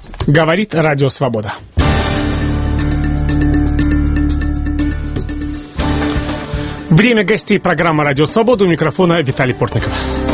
Говорит Радио Свобода. Время гостей программы «Радио Свобода». У микрофона Виталий Портников.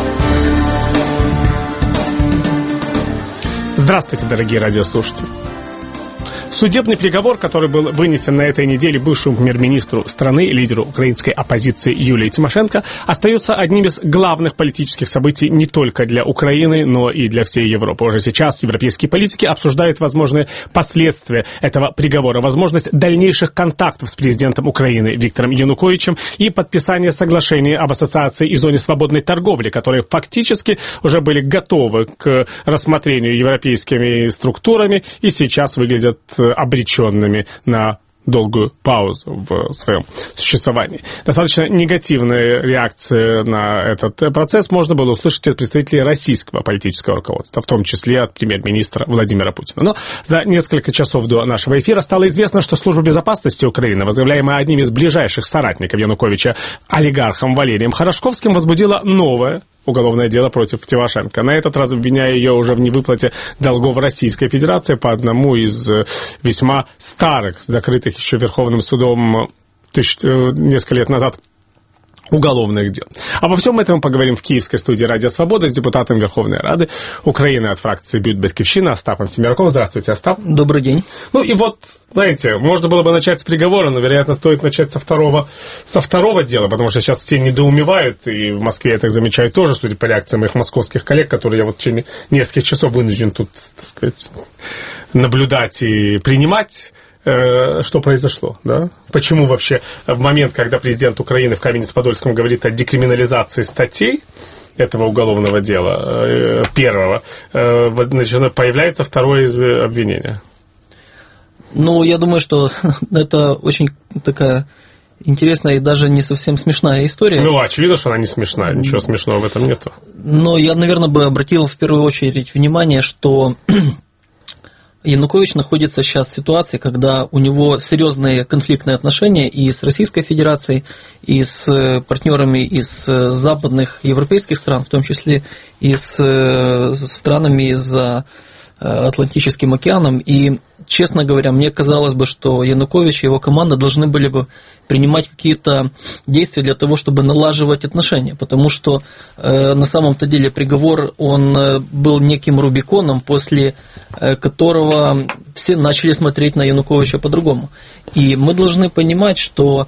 Здравствуйте, дорогие радиослушатели. Судебный приговор, который был вынесен на этой неделе бывшему премьер-министру страны, лидеру украинской оппозиции Юлии Тимошенко, остается одним из главных политических событий не только для Украины, но и для всей Европы. Уже сейчас европейские политики обсуждают возможные последствия этого приговора, возможность дальнейших контактов с президентом Украины Виктором Януковичем и подписание соглашений об ассоциации и зоне свободной торговли, которые фактически уже были готовы к рассмотрению европейскими структурами и сейчас выглядят обреченными на долгую паузу в своем существовании. Достаточно негативные реакции на этот процесс можно было услышать от представителей российского политического руководства, в том числе от премьер-министра Владимира Путина. Но за несколько часов до нашего эфира стало известно, что Служба безопасности Украины, возглавляемая одним из ближайших соратников Януковича, олигархом Валерием Хорошковским, возбудила новое уголовное дело против Тимошенко. На этот раз обвиняя ее уже в невыплате долгов Российской Федерации по одному из весьма старых, закрытых еще Верховным судом несколько лет назад уголовных дел. Обо всем этом мы поговорим в киевской студии «Радио Свобода» с депутатом Верховной Рады Украины от фракции «Батьківщина» Остапом Семераком. Здравствуйте, Остап. Добрый день. Ну и вот, знаете, можно было бы начать с приговора, но, вероятно, стоит начать со второго дела, потому что сейчас все недоумевают, и в Москве это замечают тоже, судя по реакциям моих московских коллег, которые я вот в течение нескольких часов вынужден тут, так сказать, наблюдать и принимать. Что произошло, да? Почему вообще в момент, когда президент Украины в Каменец-Подольском говорит о декриминализации статей этого уголовного дела, первого, появляется второе обвинение? Ну, я думаю, что это очень такая интересная и даже не совсем смешная история. Ну, очевидно, что она не смешная, ничего смешного в этом нету. Но я, наверное, бы обратил в первую очередь внимание, что Янукович находится сейчас в ситуации, когда у него серьезные конфликтные отношения и с Российской Федерацией, и с партнерами из западных европейских стран, в том числе и с странами за Атлантическим океаном. И, честно говоря, мне казалось бы, что Янукович и его команда должны были бы принимать какие-то действия для того, чтобы налаживать отношения, потому что на самом-то деле приговор, он был неким Рубиконом, после которого все начали смотреть на Януковича по-другому. И мы должны понимать, что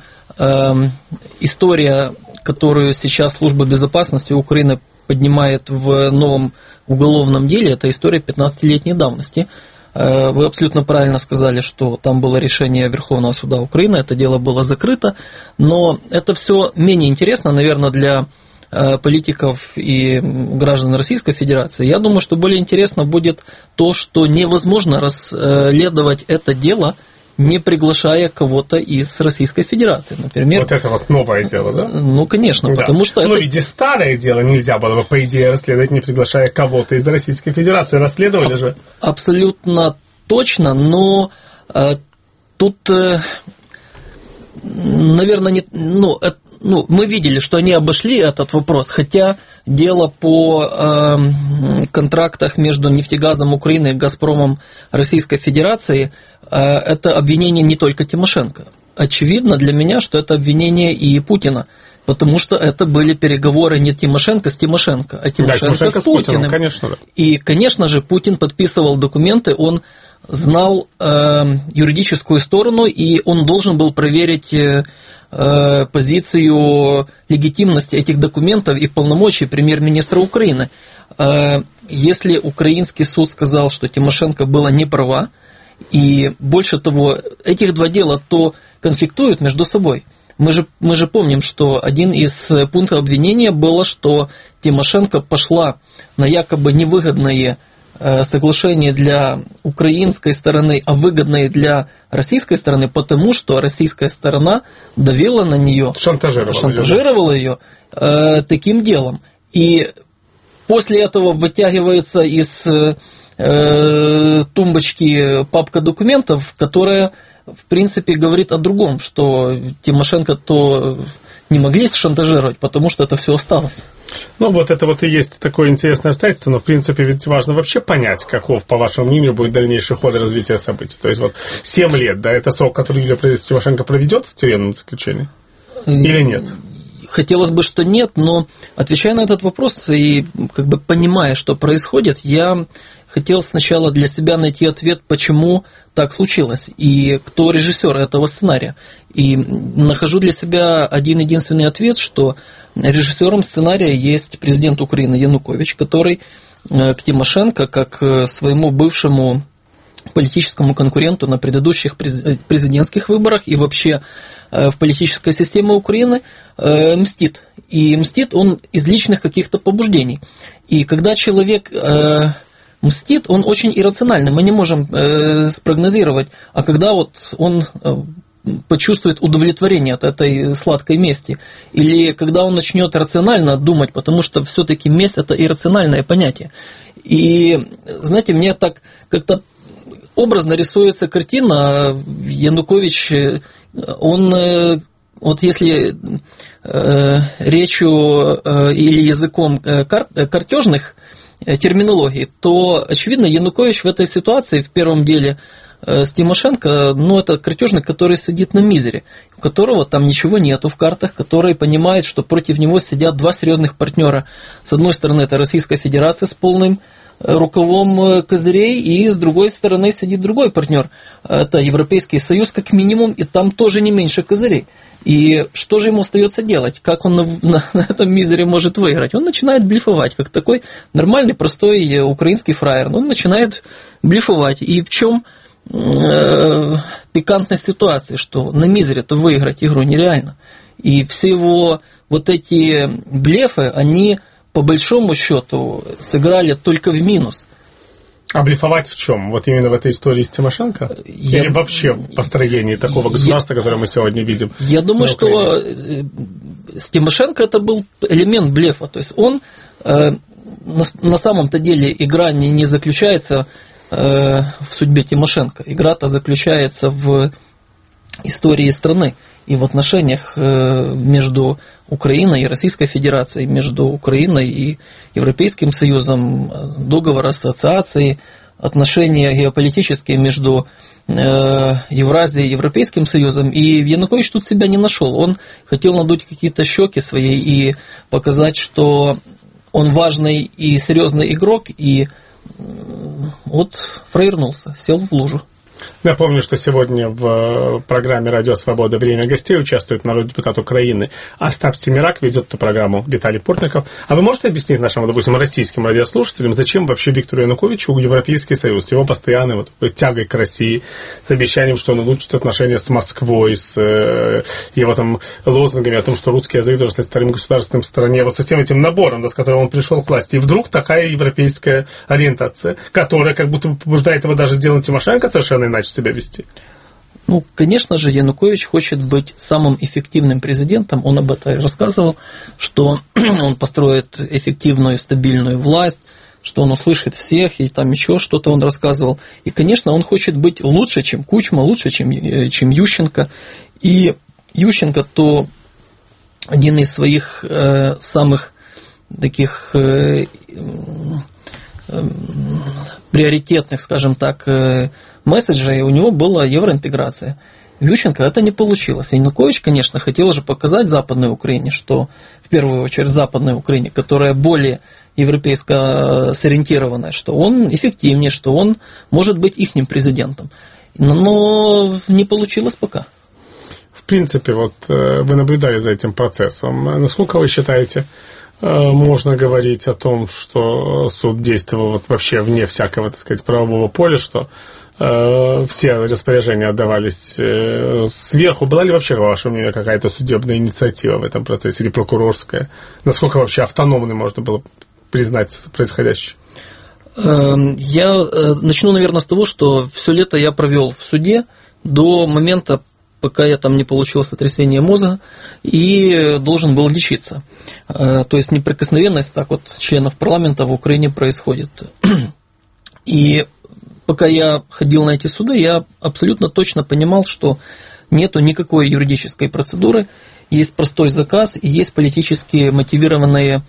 история, которую сейчас Служба безопасности Украины поднимает в новом уголовном деле, это история 15-летней давности. Вы абсолютно правильно сказали, что там было решение Верховного суда Украины, это дело было закрыто, но это все менее интересно, наверное, для политиков и граждан Российской Федерации. Я думаю, что более интересно будет то, что невозможно расследовать это дело, не приглашая кого-то из Российской Федерации, например. Вот это вот новое дело, да? Ну, конечно, да. Потому что это... ведь и старое дело нельзя было бы, по идее, расследовать, не приглашая кого-то из Российской Федерации. Расследовали же. Абсолютно точно, но тут, наверное, мы видели, что они обошли этот вопрос, хотя дело по контрактах между «Нефтегазом» Украины и «Газпромом» Российской Федерации – это обвинение не только Тимошенко. Очевидно для меня, что это обвинение и Путина, потому что это были переговоры не Тимошенко с Тимошенко, а Тимошенко с Путиным. Конечно, да. И, конечно же, Путин подписывал документы, он знал юридическую сторону, и он должен был проверить позицию легитимности этих документов и полномочий премьер-министра Украины. Если украинский суд сказал, что Тимошенко была не права, и больше того, этих два дела то конфликтуют между собой. Мы же помним, что один из пунктов обвинения было, что Тимошенко пошла на якобы невыгодные соглашения для украинской стороны, а выгодные для российской стороны, потому что российская сторона давила на нее, шантажировала ее таким делом. И после этого вытягивается из тумбочки папка документов, которая, в принципе, говорит о другом, что Тимошенко то не могли шантажировать, потому что это все осталось. Ну, вот это вот и есть такое интересное обстоятельство, но, в принципе, ведь важно вообще понять, каков, по вашему мнению, будет дальнейший ход развития событий. То есть, вот 7 лет, да, это срок, который Юлия Тимошенко проведет в тюремном заключении? Или нет? Хотелось бы, что нет, но отвечая на этот вопрос и как бы понимая, что происходит, я хотел сначала для себя найти ответ, почему так случилось, и кто режиссер этого сценария. И нахожу для себя один-единственный ответ, что режиссером сценария есть президент Украины Янукович, который к Тимошенко, как к своему бывшему политическому конкуренту на предыдущих президентских выборах и вообще в политической системе Украины мстит. И мстит он из личных каких-то побуждений. И когда человек мстит, он очень иррациональный. Мы не можем спрогнозировать, а когда вот он почувствует удовлетворение от этой сладкой мести, или когда он начнет рационально думать, потому что все-таки месть – это иррациональное понятие. И, знаете, мне так как-то образно рисуется картина. Янукович, он, вот если речью или языком картежных терминологий, то, очевидно, Янукович в этой ситуации, в первом деле с Тимошенко, ну, это картежник, который сидит на мизере, у которого там ничего нету в картах, который понимает, что против него сидят два серьезных партнера. С одной стороны, это Российская Федерация с полным рукавом козырей, и с другой стороны сидит другой партнер. Это Европейский Союз, как минимум, и там тоже не меньше козырей. И что же ему остается делать? Как он на этом мизере может выиграть? Он начинает блефовать, как такой нормальный, простой украинский фраер. Он начинает блефовать. И в чем пикантность ситуации, что на мизере-то выиграть игру нереально. И все его вот эти блефы, они по большому счету сыграли только в минус. А блефовать в чем? Вот именно в этой истории с Тимошенко? Или вообще в построении такого государства, которое мы сегодня видим? Я думаю, что с Тимошенко это был элемент блефа. То есть он на самом-то деле игра не заключается в судьбе Тимошенко. Игра-то заключается в истории страны и в отношениях между Украиной и Российской Федерацией, между Украиной и Европейским Союзом, договор ассоциации, отношения геополитические между Евразией и Европейским Союзом. И Янукович тут себя не нашел. Он хотел надуть какие-то щеки свои и показать, что он важный и серьезный игрок, и вот фраернулся, сел в лужу. Напомню, что сегодня в программе «Радио Свобода. Время гостей» участвует народный депутат Украины Остап Семерак, ведет эту программу Виталий Портников. А вы можете объяснить нашим, допустим, российским радиослушателям, зачем вообще Виктору Януковичу Европейский Союз, его постоянной вот тягой к России, с обещанием, что он улучшит отношения с Москвой, с его там лозунгами о том, что русский язык должен стать вторым государством в стране, вот со всем этим набором, да, с которым он пришел к власти. И вдруг такая европейская ориентация, которая как будто побуждает его даже сделать Тимошенко совершенно иначе себя вести. Ну, конечно же, Янукович хочет быть самым эффективным президентом. Он об этом рассказывал, что он построит эффективную, стабильную власть, что он услышит всех, и там еще что-то он рассказывал. И, конечно, он хочет быть лучше, чем Кучма, лучше, чем Ющенко. И Ющенко то один из своих самых таких приоритетных, скажем так, месседжей у него была евроинтеграция. У Ющенко это не получилось. Янукович, конечно, хотел же показать Западной Украине, что в первую очередь Западной Украине, которая более европейско сориентированная, что он эффективнее, что он может быть ихним президентом. Но не получилось пока. В принципе, вот вы наблюдали за этим процессом. Насколько вы считаете, можно говорить о том, что суд действовал вот вообще вне всякого, так сказать, правового поля, что все распоряжения отдавались сверху? Была ли вообще, по вашему мнению, какая-то судебная инициатива в этом процессе или прокурорская? Насколько вообще автономной можно было признать происходящее? Я начну, наверное, с того, что все лето я провел в суде до момента, пока я там не получил сотрясение мозга и должен был лечиться. То есть неприкосновенность так вот членов парламента в Украине происходит. И пока я ходил на эти суды, я абсолютно точно понимал, что нету никакой юридической процедуры, есть простой заказ и есть политически мотивированные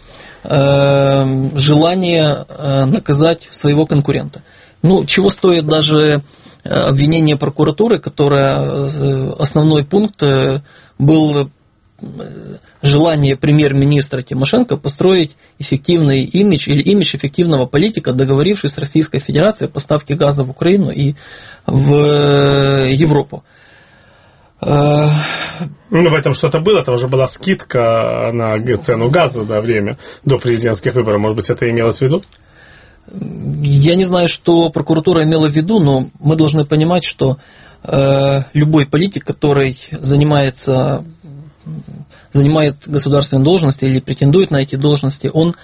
желания наказать своего конкурента. Ну, чего стоит даже обвинение прокуратуры, которая основной пункт был желание премьер-министра Тимошенко построить эффективный имидж или имидж эффективного политика, договорившись с Российской Федерацией о поставке газа в Украину и в Европу. Ну, в этом что-то было, это уже была скидка на цену газа до президентских выборов. Может быть, это имелось в виду? Я не знаю, что прокуратура имела в виду, но мы должны понимать, что любой политик, который занимает государственные должности или претендует на эти должности, он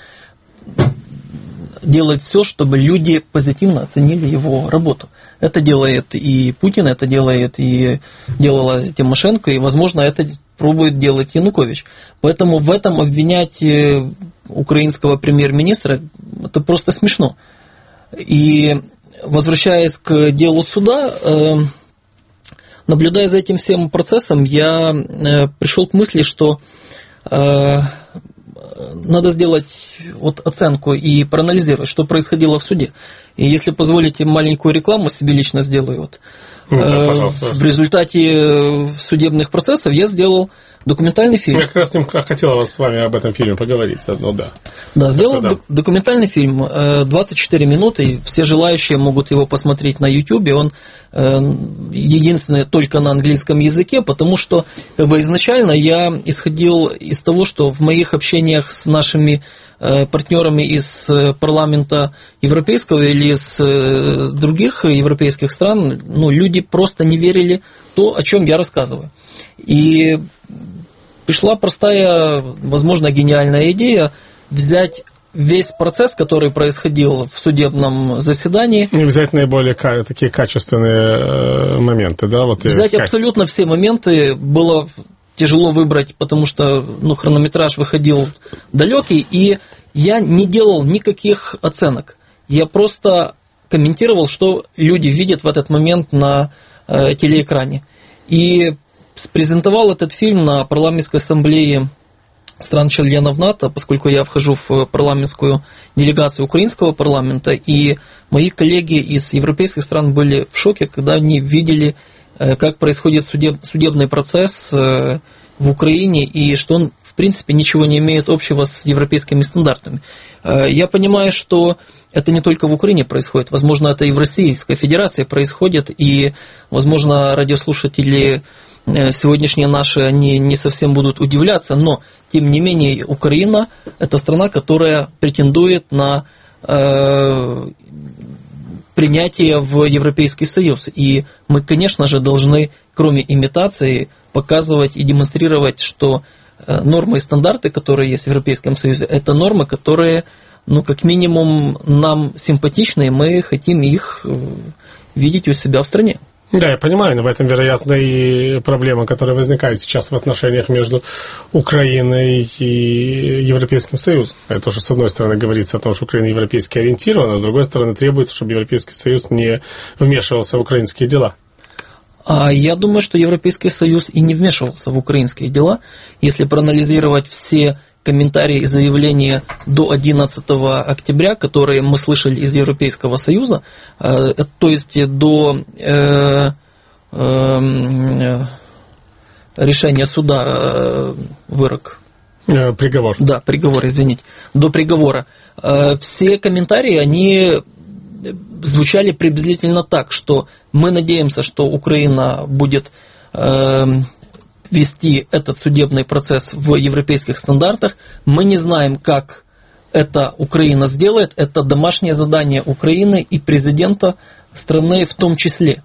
делает все, чтобы люди позитивно оценили его работу. Это делает и Путин, это делает и делала Тимошенко, и, возможно, это пробует делать Янукович. Поэтому в этом обвинять украинского премьер-министра это просто смешно. И возвращаясь к делу суда, наблюдая за этим всем процессом, я пришел к мысли, что надо сделать оценку и проанализировать, что происходило в суде. И если позволите, маленькую рекламу себе лично сделаю. В результате судебных процессов я сделал документальный фильм. Я как раз хотел с вами об этом фильме поговорить заодно, да. Да, сделал документальный фильм, 24 минуты, все желающие могут его посмотреть на YouTube, он единственный только на английском языке, потому что изначально я исходил из того, что в моих общениях с нашими партнерами из парламента европейского или из других европейских стран, люди просто не верили в то, о чем я рассказываю. И пришла простая, возможно, гениальная идея взять весь процесс, который происходил в судебном заседании. И взять наиболее такие качественные моменты, да? Взять абсолютно все моменты. Было тяжело выбрать, потому что хронометраж выходил далекий, и я не делал никаких оценок. Я просто комментировал, что люди видят в этот момент на телеэкране. И презентовал этот фильм на парламентской ассамблее стран-членов НАТО, поскольку я вхожу в парламентскую делегацию украинского парламента, и мои коллеги из европейских стран были в шоке, когда они видели, как происходит судебный процесс в Украине, и что он, в принципе, ничего не имеет общего с европейскими стандартами. Я понимаю, что это не только в Украине происходит, возможно, это и в Российской Федерации происходит, и, возможно, радиослушатели сегодняшние наши, они не совсем будут удивляться, но, тем не менее, Украина – это страна, которая претендует на принятие в Европейский Союз. И мы, конечно же, должны, кроме имитации, показывать и демонстрировать, что нормы и стандарты, которые есть в Европейском Союзе, это нормы, которые, как минимум, нам симпатичны, и мы хотим их видеть у себя в стране. Да, я понимаю, но в этом, вероятно, и проблема, которая возникает сейчас в отношениях между Украиной и Европейским Союзом. Это тоже, с одной стороны, говорится о том, что Украина европейски ориентирована, а с другой стороны, требуется, чтобы Европейский Союз не вмешивался в украинские дела. Я думаю, что Европейский Союз и не вмешивался в украинские дела. Если проанализировать все комментарии и заявления до 11 октября, которые мы слышали из Европейского Союза, то есть до решения суда, вырок. Приговор. Да, приговор, извините. До приговора. Все комментарии, они звучали приблизительно так, что мы надеемся, что Украина будет вести этот судебный процесс в европейских стандартах. Мы не знаем, как это Украина сделает. Это домашнее задание Украины и президента страны в том числе.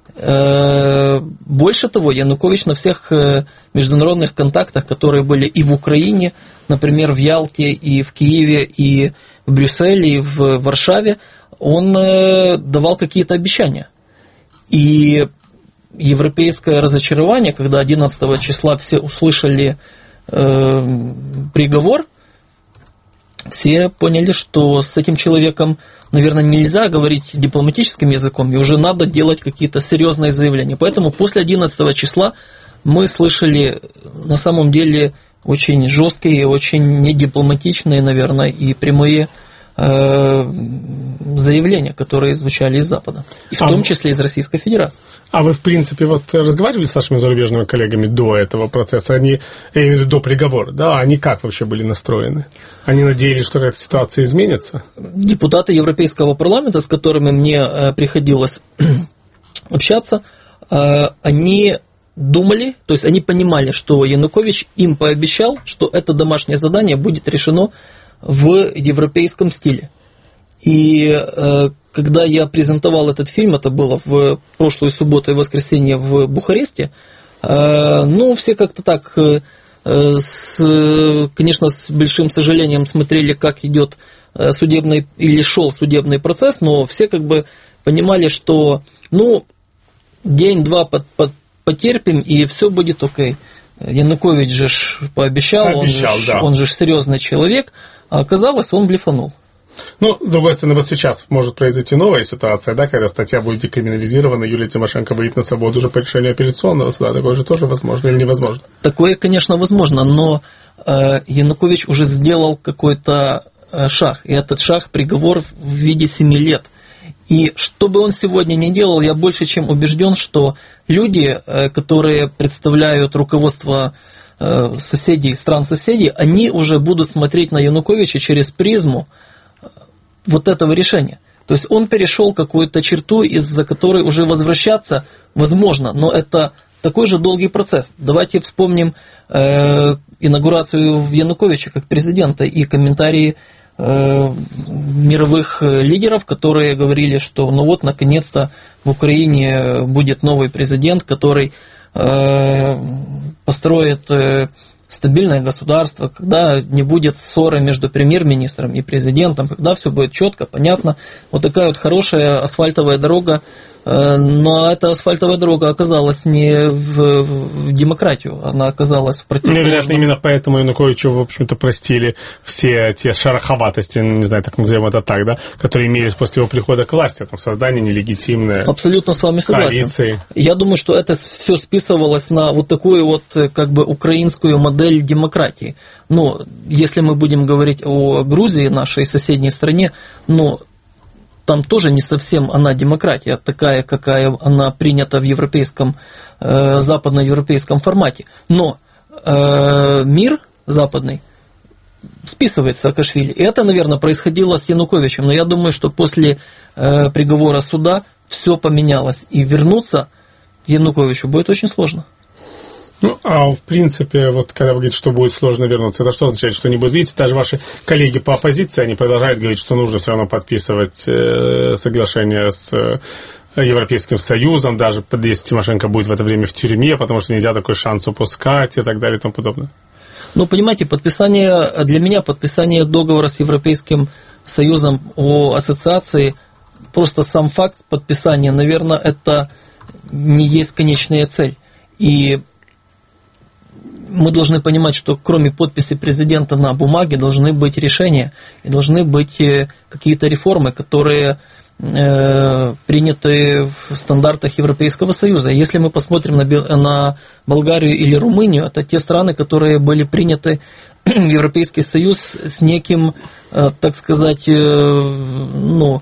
Больше того, Янукович на всех международных контактах, которые были и в Украине, например, в Ялте, и в Киеве, и в Брюсселе, и в Варшаве, он давал какие-то обещания. И европейское разочарование, когда 11 числа все услышали приговор, все поняли, что с этим человеком, наверное, нельзя говорить дипломатическим языком, и уже надо делать какие-то серьезные заявления. Поэтому после 11 числа мы слышали на самом деле очень жесткие, очень недипломатичные, наверное, и прямые заявления, которые звучали из Запада, и в том числе из Российской Федерации. А вы, в принципе, вот разговаривали с вашими зарубежными коллегами до этого процесса, я имею в виду до приговора, да, они как вообще были настроены? Они надеялись, что эта ситуация изменится? Депутаты Европейского парламента, с которыми мне приходилось общаться, они думали, то есть они понимали, что Янукович им пообещал, что это домашнее задание будет решено в европейском стиле. И когда я презентовал этот фильм, это было в прошлую субботу и воскресенье в Бухаресте, все как-то так, конечно, с большим сожалением смотрели, как идет судебный или шел судебный процесс, но все как бы понимали, что день-два потерпим, и все будет окей. Янукович же пообещал, он же серьезный человек, а оказалось, он блефанул. С другой стороны, вот сейчас может произойти новая ситуация, да, когда статья будет декриминализирована, Юлия Тимошенко выйдет на свободу уже по решению апелляционного суда. Такое же тоже возможно или невозможно? Такое, конечно, возможно, но Янукович уже сделал какой-то шаг, и этот шаг — приговор в виде 7 лет. И что бы он сегодня ни делал, я больше чем убежден, что люди, которые представляют руководство стран-соседей, они уже будут смотреть на Януковича через призму вот этого решения. То есть он перешел какую-то черту, из-за которой уже возвращаться возможно, но это такой же долгий процесс. Давайте вспомним инаугурацию Януковича как президента и комментарии мировых лидеров, которые говорили, что наконец-то в Украине будет новый президент, который построит стабильное государство, когда не будет ссоры между премьер-министром и президентом, когда все будет четко, понятно. Вот такая вот хорошая асфальтовая дорога, но эта асфальтовая дорога оказалась не в демократию, она оказалась в противоположном. Вероятно, именно поэтому Януковичу, в общем-то, простили все те шероховатости, не знаю, так назовем это так, да, которые имелись после его прихода к власти, создание нелегитимной коалиции. Абсолютно с вами согласен. Я думаю, что это все списывалось на вот такую вот как бы украинскую модель демократии. Но если мы будем говорить о Грузии, нашей соседней стране, там тоже не совсем она демократия, такая, какая она принята в европейском, западноевропейском формате. Но мир западный списывает Саакашвили. И это, наверное, происходило с Януковичем. Но я думаю, что после приговора суда все поменялось. И вернуться Януковичу будет очень сложно. В принципе, вот когда вы говорите, что будет сложно вернуться, это что означает, что не будет? Видите, даже ваши коллеги по оппозиции, они продолжают говорить, что нужно все равно подписывать соглашение с Европейским Союзом, даже если Тимошенко будет в это время в тюрьме, потому что нельзя такой шанс упускать и так далее и тому подобное. Понимаете, для меня подписание договора с Европейским Союзом о ассоциации, просто сам факт подписания, наверное, это не есть конечная цель. И мы должны понимать, что кроме подписи президента на бумаге должны быть решения и должны быть какие-то реформы, которые приняты в стандартах Европейского Союза. Если мы посмотрим на Болгарию или Румынию, это те страны, которые были приняты в Европейский Союз с неким, так сказать, им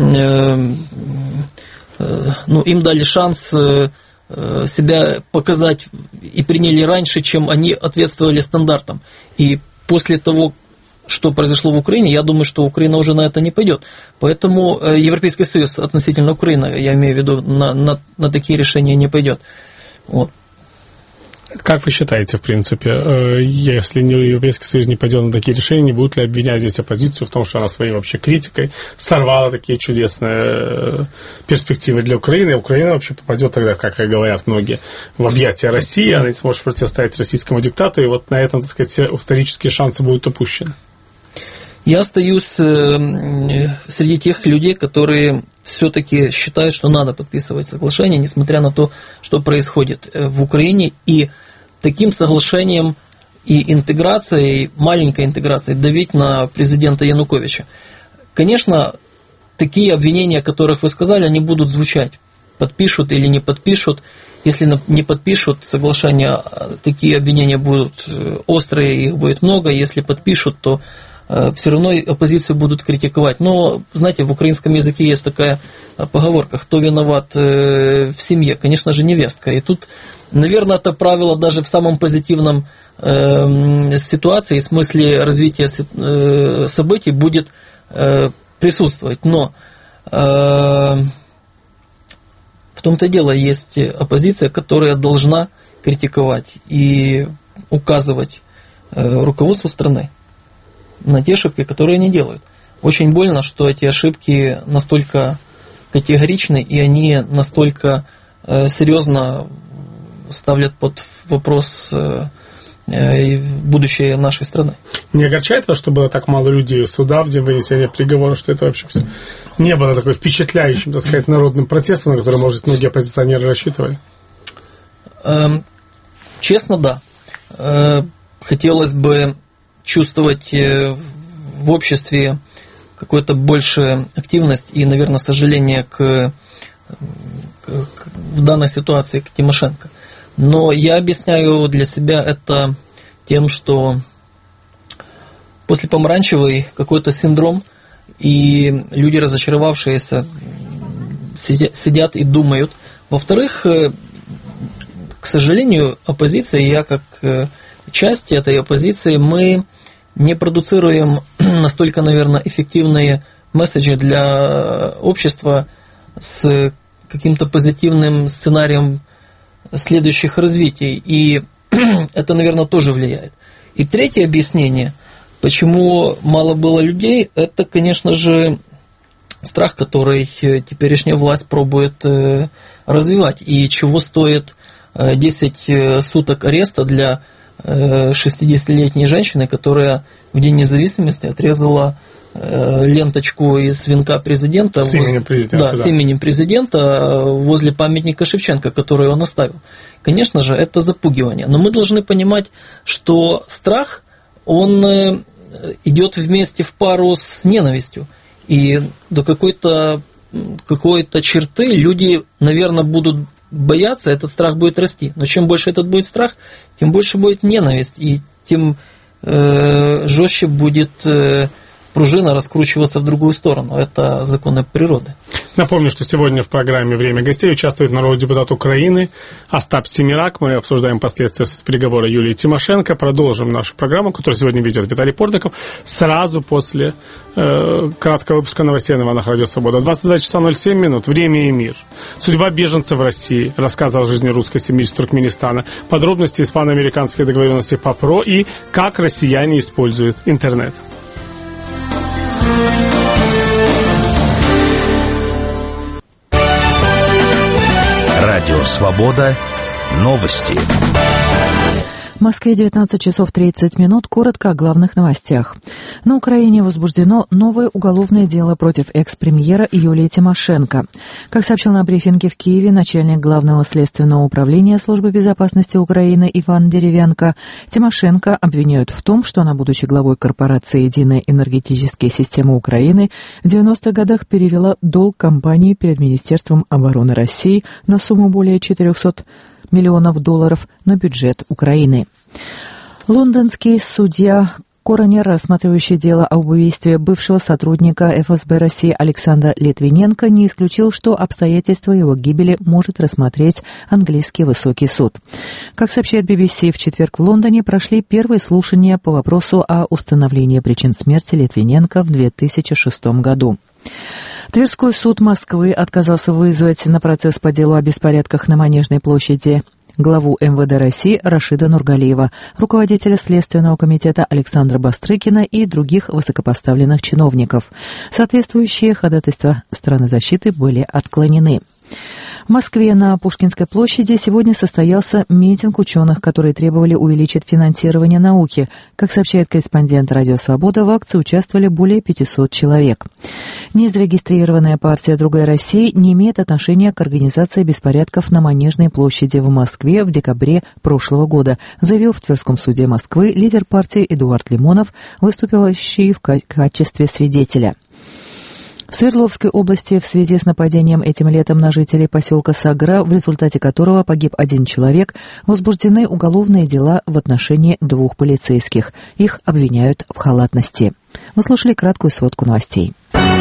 дали шанс себя показать и приняли раньше, чем они ответствовали стандартам. И после того, что произошло в Украине, я думаю, что Украина уже на это не пойдет. Поэтому Европейский Союз относительно Украины, я имею в виду, на такие решения не пойдет. Вот. Как вы считаете, в принципе, если Европейский Союз не пойдет на такие решения, не будут ли обвинять здесь оппозицию в том, что она своей вообще критикой сорвала такие чудесные перспективы для Украины, и Украина вообще попадет тогда, как говорят многие, в объятия России, она не сможет противостоять российскому диктату, и вот на этом, так сказать, исторические шансы будут упущены? Я остаюсь среди тех людей, которые все-таки считают, что надо подписывать соглашение, несмотря на то, что происходит в Украине, и таким соглашением и интеграцией, маленькой интеграцией, давить на президента Януковича. Конечно, такие обвинения, о которых вы сказали, они будут звучать. подпишут или не подпишут. Если не подпишут соглашение, такие обвинения будут острые, их будет много. Если подпишут, то все равно оппозицию будут критиковать. Но, знаете, в украинском языке есть такая поговорка: кто виноват в семье? Конечно же, невестка. И тут, наверное, это правило даже в самом позитивном ситуации, в смысле развития событий, будет присутствовать. Но в том-то и дело, есть оппозиция, которая должна критиковать и указывать руководству страны на те ошибки, которые они делают. Очень больно, что эти ошибки настолько категоричны, и они настолько серьезно ставят под вопрос будущее нашей страны. Не огорчает вас, что было так мало людей у суда в день вынесения приговора, что это вообще все не было такой впечатляющим, так сказать, народным протестом, на который, может, многие оппозиционеры рассчитывали? Честно, да. Хотелось бы чувствовать в обществе какую-то большую активность и, наверное, сожаление в данной ситуации к Тимошенко. Но я объясняю для себя это тем, что после помаранчевой какой-то синдром, и люди, разочаровавшиеся, сидят и думают. Во-вторых, к сожалению, оппозиция, я как часть этой оппозиции, мы не продуцируем настолько, наверное, эффективные месседжи для общества с каким-то позитивным сценарием следующих развитий. И это, наверное, тоже влияет. И третье объяснение, почему мало было людей, это, конечно же, страх, который теперешняя власть пробует развивать. И чего стоит 10 суток ареста для 60-летней женщины, которая в День независимости отрезала ленточку из венка президента, с именем президента, с именем президента возле памятника Шевченко, который он оставил. Конечно же, это запугивание. Но мы должны понимать, что страх, он идет вместе в пару с ненавистью. И до какой-то черты люди, наверное, будут бояться, этот страх будет расти. Но чем больше этот будет страх, тем больше будет ненависть, и тем жестче будет пружина раскручиваться в другую сторону. Это законы природы. Напомню, что сегодня в программе «Время гостей» участвует народный депутат Украины Остап Семирак. Мы обсуждаем последствия переговора Юлии Тимошенко. Продолжим нашу программу, которую сегодня ведет Виталий Портников, сразу после краткого выпуска новостей на волнах Радио Свобода. 22 часа 07 минут. Время и мир. Судьба беженцев в России. Рассказы о жизни русской семьи из Туркменистана. Подробности испано-американских договоренностей по ПРО и как россияне используют интернет. Радио «Свобода». Новости. В Москве 19 часов 30 минут. Коротко о главных новостях. На Украине возбуждено новое уголовное дело против экс-премьера Юлии Тимошенко. Как сообщил на брифинге в Киеве начальник Главного следственного управления Службы безопасности Украины Иван Деревянко, Тимошенко обвиняют в том, что она, будучи главой корпорации «Единая энергетическая система Украины», в 90-х годах перевела долг компании перед Министерством обороны России на сумму более 400 миллионов долларов на бюджет Украины. Лондонский судья Коронер, рассматривающий дело об убийстве бывшего сотрудника ФСБ России Александра Литвиненко, не исключил, что обстоятельства его гибели может рассмотреть английский высокий суд. Как сообщает BBC, в четверг в Лондоне прошли первые слушания по вопросу о установлении причин смерти Литвиненко в 2006 году. Тверской суд Москвы отказался вызвать на процесс по делу о беспорядках на Манежной площади главу МВД России Рашида Нургалиева, руководителя Следственного комитета Александра Бастрыкина и других высокопоставленных чиновников. Соответствующие ходатайства стороны защиты были отклонены. В Москве на Пушкинской площади сегодня состоялся митинг ученых, которые требовали увеличить финансирование науки. Как сообщает корреспондент «Радио Свобода», в акции участвовали более 500 человек. Незарегистрированная партия «Другая Россия» не имеет отношения к организации беспорядков на Манежной площади в Москве в декабре прошлого года, заявил в Тверском суде Москвы лидер партии Эдуард Лимонов, выступивший в качестве свидетеля. В Свердловской области в связи с нападением этим летом на жителей поселка Сагра, в результате которого погиб 1 человек, возбуждены уголовные дела в отношении 2 полицейских. Их обвиняют в халатности. Вы слушали краткую сводку новостей.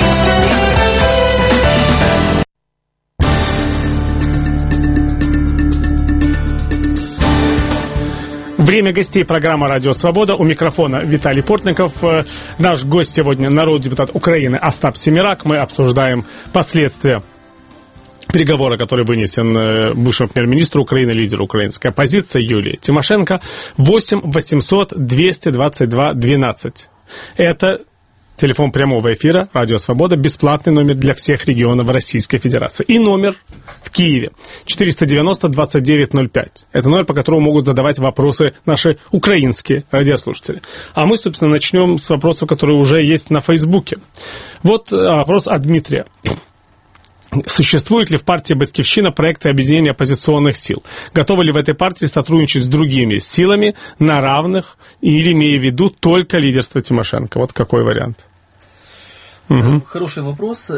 Время гостей программы «Радио Свобода». У микрофона Виталий Портников. Наш гость сегодня народный депутат Украины Остап Семерак. Мы обсуждаем последствия переговора, который вынесен бывшему премьер-министру Украины, лидеру украинской оппозиции Юлии Тимошенко. 8 800 222 12. Это телефон прямого эфира «Радио Свобода», бесплатный номер для всех регионов Российской Федерации. И номер в Киеве 490-2905. Это номер, по которому могут задавать вопросы наши украинские радиослушатели. А мы, собственно, начнем с вопросов, которые уже есть на Фейсбуке. Вот вопрос от Дмитрия. Существует ли в партии «Батькивщина» проекты объединения оппозиционных сил? Готовы ли в этой партии сотрудничать с другими силами на равных или, имея в виду, только лидерство Тимошенко? Вот какой вариант? Угу. Хороший вопрос.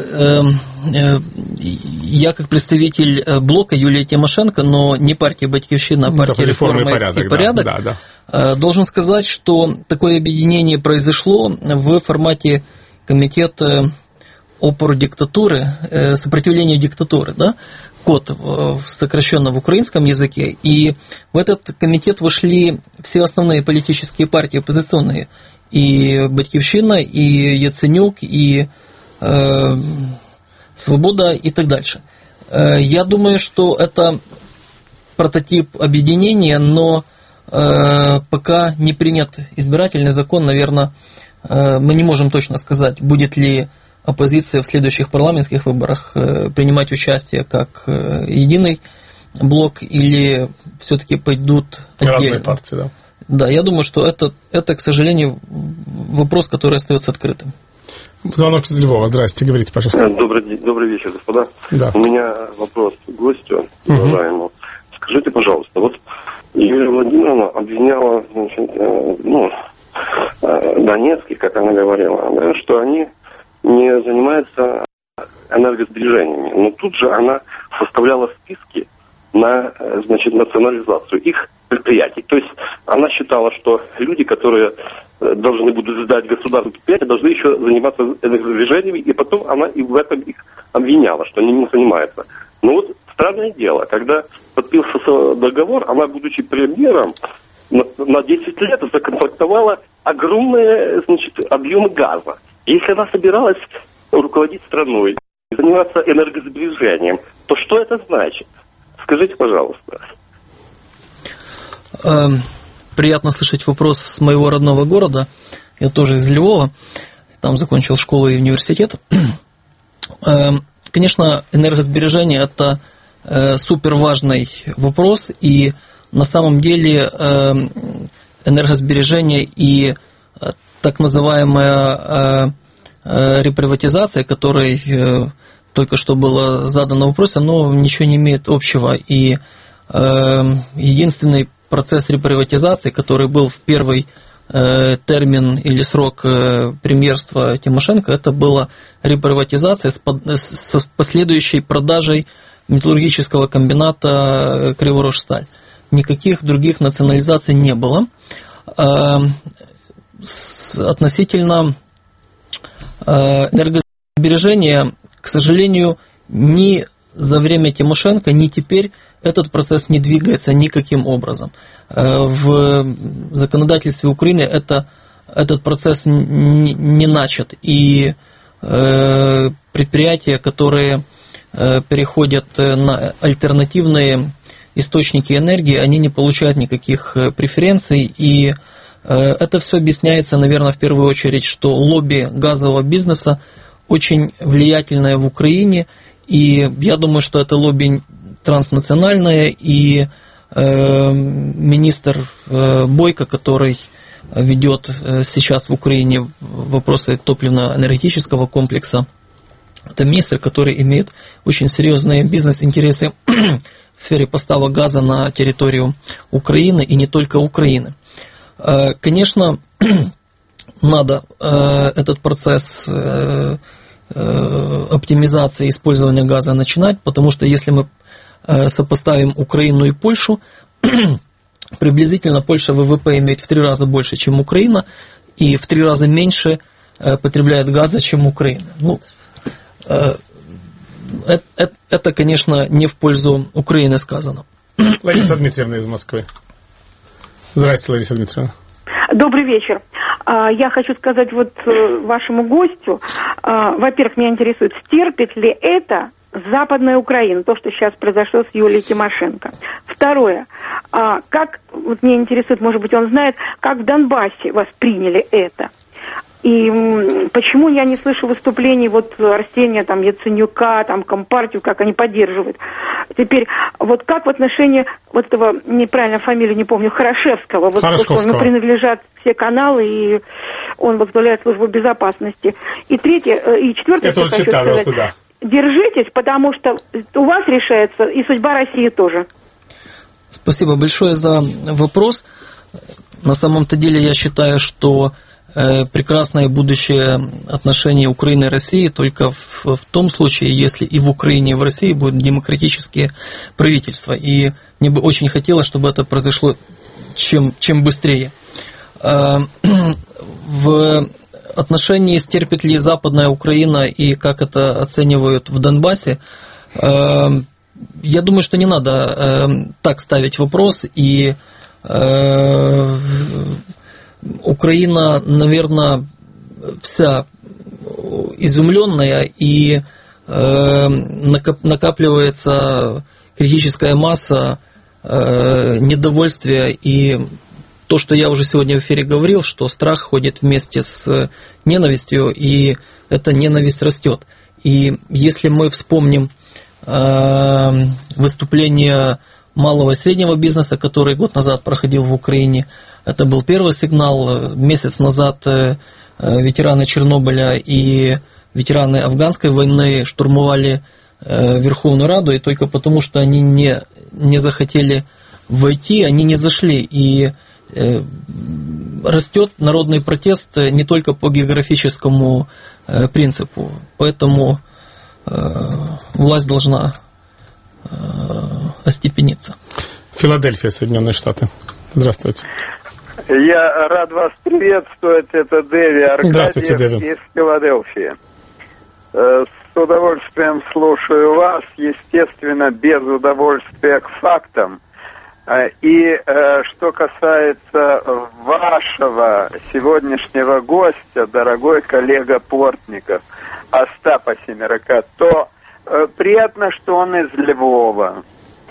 Я как представитель блока Юлии Тимошенко, но не партии «Батькивщина», а партии «Реформа и порядок», должен сказать, что такое объединение произошло в формате комитета опору диктатуры, сопротивлению диктатуры, да? КОД, сокращенно в украинском языке, и в этот комитет вошли все основные политические партии оппозиционные, и «Батькивщина», и Яценюк, и «Свобода» и так дальше. Я думаю, что это прототип объединения, но пока не принят избирательный закон, наверное, мы не можем точно сказать, будет ли оппозиция в следующих парламентских выборах принимать участие как единый блок или все-таки пойдут отдельно. Разные партии, да. Да, я думаю, что это, к сожалению, вопрос, который остается открытым. Звонок из Львова. Здравствуйте, говорите, пожалуйста. Добрый вечер, господа. Да. У меня вопрос к гостю, уважаемому. Скажите, пожалуйста, вот Юлия Владимировна обвиняла, Донецкий, как она говорила, да, что они не занимаются энергосбережениями. Но тут же она составляла списки на, национализацию их предприятий. То есть она считала, что люди, которые должны будут сдать государственные предприятия, должны еще заниматься энергосбережениями, и потом она и в этом их обвиняла, что они не занимаются. Но вот странное дело, когда подписался договор, она, будучи премьером, на 10 лет законтрактовала огромные, объемы газа. Если она собиралась руководить страной, заниматься энергосбережением, то что это значит? Скажите, пожалуйста. Приятно слышать вопрос с моего родного города. Я тоже из Львова. Там закончил школу и университет. Конечно, энергосбережение – это супер важный вопрос. И на самом деле энергосбережение и так называемая реприватизация, которой только что было задано вопрос, оно ничего не имеет общего. И единственный процесс реприватизации, который был в первый термин или срок премьерства Тимошенко, это была реприватизация с последующей продажей металлургического комбината Криворожсталь. Никаких других национализаций не было. Относительно энергосбережения, к сожалению, ни за время Тимошенко, ни теперь этот процесс не двигается никаким образом. В законодательстве Украины этот процесс не начат. И предприятия, которые переходят на альтернативные источники энергии, они не получают никаких преференций. И это все объясняется, наверное, в первую очередь, что лобби газового бизнеса очень влиятельное в Украине. И я думаю, что это лобби транснациональное, и министр Бойко, который ведет сейчас в Украине вопросы топливно-энергетического комплекса, это министр, который имеет очень серьезные бизнес-интересы в сфере поставок газа на территорию Украины и не только Украины. Конечно, надо этот процесс оптимизации использования газа начинать, потому что если мы сопоставим Украину и Польшу, приблизительно Польша ВВП имеет в 3 раза больше, чем Украина, и в 3 раза меньше потребляет газа, чем Украина. Ну, это, конечно, не в пользу Украины сказано. Лариса Дмитриевна из Москвы. Здравствуйте, Лариса Дмитриевна. Добрый вечер. Я хочу сказать вот вашему гостю, во-первых, меня интересует, стерпит ли это Западная Украина, то, что сейчас произошло с Юлией Тимошенко. Второе, как, вот меня интересует, может быть, он знает, как в Донбассе восприняли это. И почему я не слышу выступлений вот Арсения, там, Яценюка, там, Компартию, как они поддерживают. Теперь, вот как в отношении вот этого, неправильно фамилию не помню, Хорошевского, вот что ему принадлежат все каналы, и он возглавляет службу безопасности. И третье, и четвертое, это что хочу сказать, да. Держитесь, потому что у вас решается и судьба России тоже. Спасибо большое за вопрос. На самом-то деле я считаю, что прекрасное будущее отношений Украины и России только в том случае, если и в Украине, и в России будут демократические правительства. И мне бы очень хотелось, чтобы это произошло чем быстрее. В отношении, стерпит ли Западная Украина и как это оценивают в Донбассе, я думаю, что не надо так ставить вопрос, и Украина, наверное, вся изумленная, и накапливается критическая масса недовольствия, и то, что я уже сегодня в эфире говорил, что страх ходит вместе с ненавистью, и эта ненависть растет. И если мы вспомним выступление малого и среднего бизнеса, который год назад проходил в Украине, это был первый сигнал. Месяц назад ветераны Чернобыля и ветераны афганской войны штурмовали Верховную Раду, и только потому, что они не захотели войти, они не зашли. И растет народный протест не только по географическому принципу. Поэтому власть должна остепениться. Филадельфия, Соединенные Штаты. Здравствуйте. Я рад вас приветствовать. Это Дэви Аркадьев из Филадельфии. С удовольствием слушаю вас. Естественно, без удовольствия к фактам. И что касается вашего сегодняшнего гостя, дорогой коллега Портников, Остапа Семерака, то приятно, что он из Львова.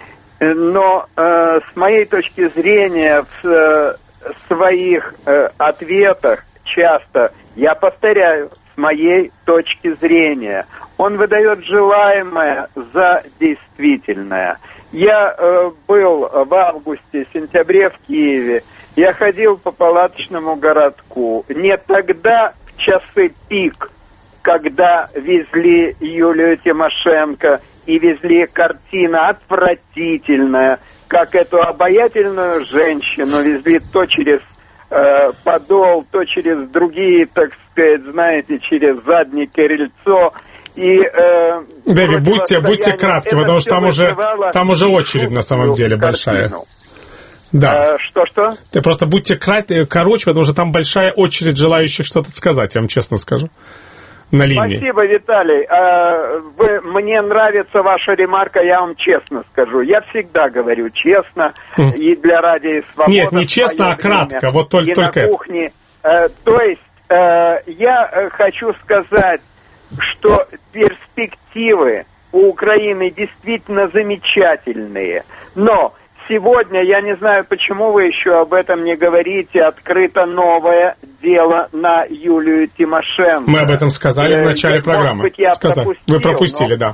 Но с моей точки зрения в своих ответах часто, я повторяю, с моей точки зрения, он выдает желаемое за действительное. Я был в августе-сентябре в Киеве, я ходил по палаточному городку. Не тогда, в часы пик, когда везли Юлию Тимошенко и везли картина отвратительная, как эту обаятельную женщину везли то через подол, то через другие, так сказать, знаете, через заднее крыльцо. И, Дэви, будьте кратки, потому что там уже очередь на самом деле большая. Да. Что? Ты просто будьте короче, потому что там большая очередь желающих что-то сказать, я вам честно скажу. На линии. Спасибо, Виталий. Мне нравится ваша ремарка, я вам честно скажу. Я всегда говорю честно, и для Радио Свобода. Нет, не честно, а кратко, вот только на кухне. То есть, я хочу сказать, что перспективы у Украины действительно замечательные. Но сегодня, я не знаю, почему вы еще об этом не говорите, открыто новое дело на Юлию Тимошенко. Мы об этом сказали в начале программы. Может быть, я пропустил, вы пропустили, да.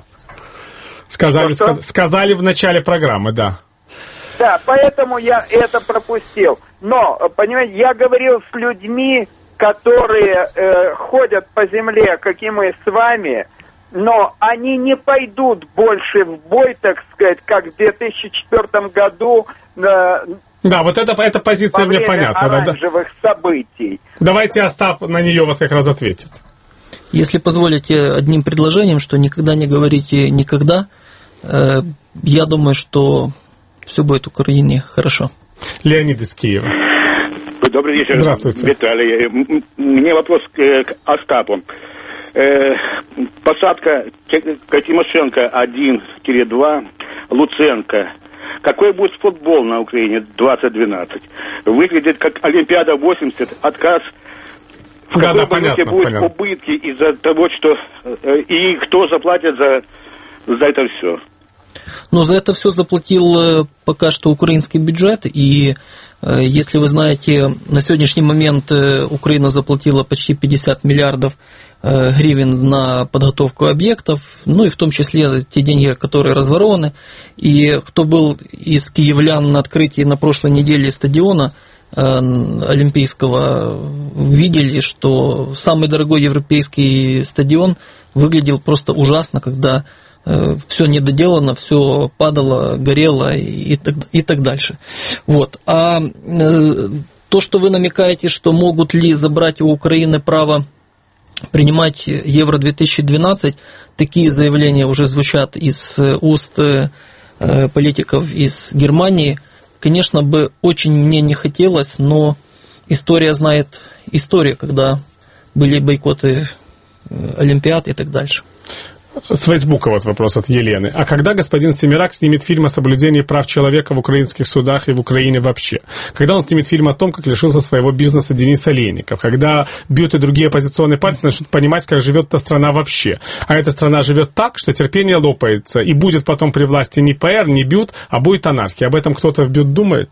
Сказали в начале программы, да. Да, поэтому я это пропустил. Но, понимаете, я говорил с людьми, которые ходят по земле, как и мы с вами, но они не пойдут больше в бой, так сказать, как в 2004 году. Да, вот эта позиция мне понятна. Оранжевых событий. Давайте Остап на нее вот как раз ответит. Если позволите одним предложением, что никогда не говорите «никогда», я думаю, что все будет в Украине хорошо. Леонид из Киева. Добрый вечер. Здравствуйте. Виталий. Мне вопрос к Остапу. Посадка Тимошенко 1-2, Луценко. Какой будет футбол на Украине 2012? Выглядит как Олимпиада 80, отказ. В какой валюте будут убытки из-за того, что... И кто заплатит за это все? Но за это все заплатил пока что украинский бюджет, и если вы знаете, на сегодняшний момент Украина заплатила почти 50 миллиардов гривен на подготовку объектов, ну и в том числе те деньги, которые разворованы. И кто был из киевлян на открытии на прошлой неделе стадиона олимпийского, видели, что самый дорогой европейский стадион выглядел просто ужасно, когда все недоделано, все падало, горело и так дальше. Вот. А то, что вы намекаете, что могут ли забрать у Украины право принимать Евро-2012, такие заявления уже звучат из уст политиков из Германии. Конечно, бы очень мне не хотелось, но история знает историю, когда были бойкоты Олимпиад и так дальше. С Фейсбука вот вопрос от Елены. А когда господин Семерак снимет фильм о соблюдении прав человека в украинских судах и в Украине вообще? Когда он снимет фильм о том, как лишился своего бизнеса Денис Олейников? Когда Бют и другие оппозиционные партии начнут понимать, как живет эта страна вообще? А эта страна живет так, что терпение лопается, и будет потом при власти не ПР, не Бют, а будет анархия. Об этом кто-то в Бют думает?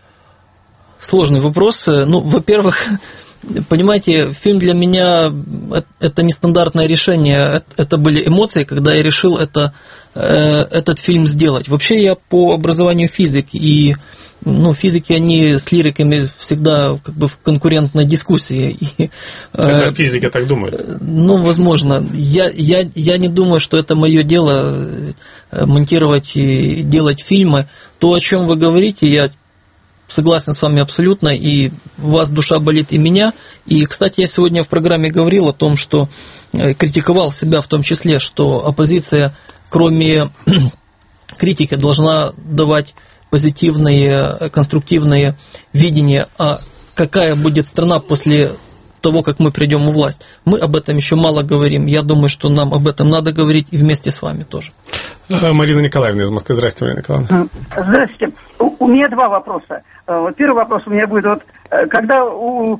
Сложный вопрос. Ну, во-первых... Понимаете, фильм для меня это нестандартное решение, это были эмоции, когда я решил этот фильм сделать. Вообще я по образованию физик, и физики, они с лириками всегда как бы в конкурентной дискуссии. Это физики так думают? Ну, возможно. Я не думаю, что это мое дело монтировать и делать фильмы. То, о чем вы говорите, я согласен с вами абсолютно, и у вас душа болит и меня. И, кстати, я сегодня в программе говорил о том, что критиковал себя в том числе, что оппозиция, кроме критики, должна давать позитивные, конструктивные видения, а какая будет страна после того, как мы придем у власть. Мы об этом еще мало говорим. Я думаю, что нам об этом надо говорить и вместе с вами тоже. Марина Николаевна из Москвы. Здравствуйте, Марина Николаевна. Здравствуйте. У меня два вопроса. Первый вопрос у меня будет, вот, когда у...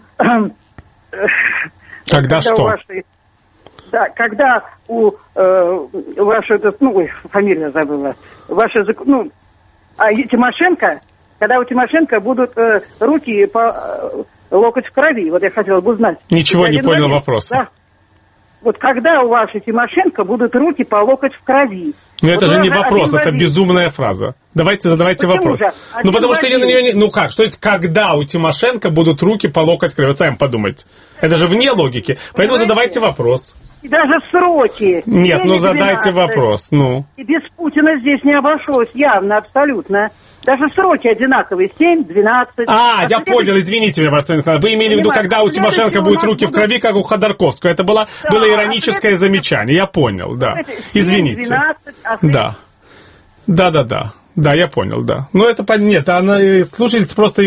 Когда что? Когда у вашей, фамилия забыла, ваша, Тимошенко, когда у Тимошенко будут руки по локоть в крови, вот я хотела бы узнать. Ничего не понял вопроса. Да? Вот когда у вашей Тимошенко будут руки по локоть в крови? Ну, это же не вопрос, это безумная фраза. Задавайте вопрос. Потому что я на нее не... что это когда у Тимошенко будут руки по локоть в крови? Вот сами подумайте. Это же вне логики. Поэтому задавайте вопрос. И даже сроки. Нет, задайте вопрос. И без Путина здесь не обошлось, явно, абсолютно. Даже сроки одинаковые, 7, 12. Я понял, извините меня, вы имели в виду, когда у Тимошенко будут руки в крови, как у Ходорковского. Это было ироническое замечание, я понял, да. Извините. 12, Да. Да, я понял, да. Но это нет, слушательница просто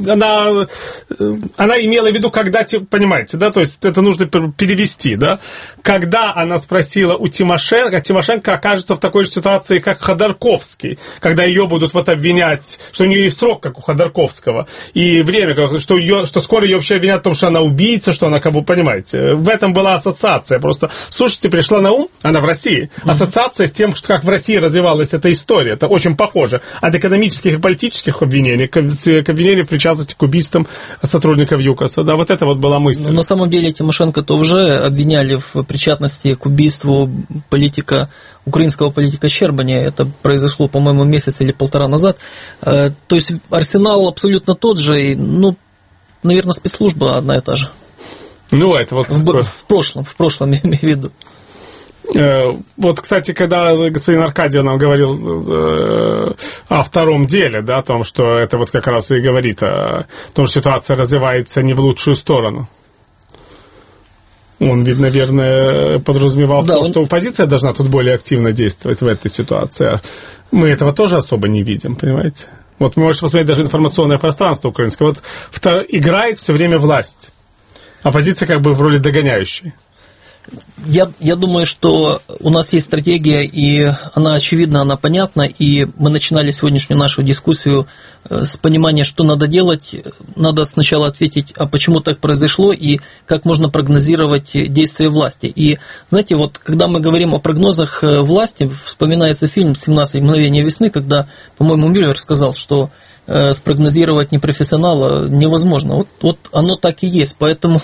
она имела в виду, когда, понимаете, да, то есть это нужно перевести, да. Когда она спросила у Тимошенко, Тимошенко окажется в такой же ситуации, как Ходорковский, когда ее будут обвинять, что у нее есть срок, как у Ходорковского, и время, что скоро ее вообще обвинят в том, что она убийца, что она кого, понимаете. В этом была ассоциация. Просто, слушайте, пришла на ум, она в России, ассоциация с тем, как в России развивалась эта история. Это очень похоже. От экономических и политических обвинений к обвинению в причастности к убийствам сотрудников ЮКОСа. Да, вот это вот была мысль. На самом деле Тимошенко-то уже обвиняли в причастности к убийству украинского политика Щербаня. Это произошло, по-моему, месяц или полтора назад. То есть арсенал абсолютно тот же. И, наверное, спецслужба одна и та же. Это вот... В прошлом я имею в виду. Вот, кстати, когда господин Аркадьев нам говорил о втором деле, да, о том, что это вот как раз и говорит о том, что ситуация развивается не в лучшую сторону. Он ведь, наверное, подразумевал то, что оппозиция должна тут более активно действовать в этой ситуации. Мы этого тоже особо не видим, понимаете? Вот вы можете посмотреть даже информационное пространство украинское. Вот играет все время власть. Оппозиция как бы в роли догоняющей. Я думаю, что у нас есть стратегия, и она очевидна, она понятна, и мы начинали сегодняшнюю нашу дискуссию с понимания, что надо делать. Надо сначала ответить, а почему так произошло, и как можно прогнозировать действия власти. И, знаете, вот когда мы говорим о прогнозах власти, вспоминается фильм «17 мгновений весны», когда, по-моему, Мюллер сказал, что спрогнозировать непрофессионала невозможно. Вот оно так и есть, поэтому,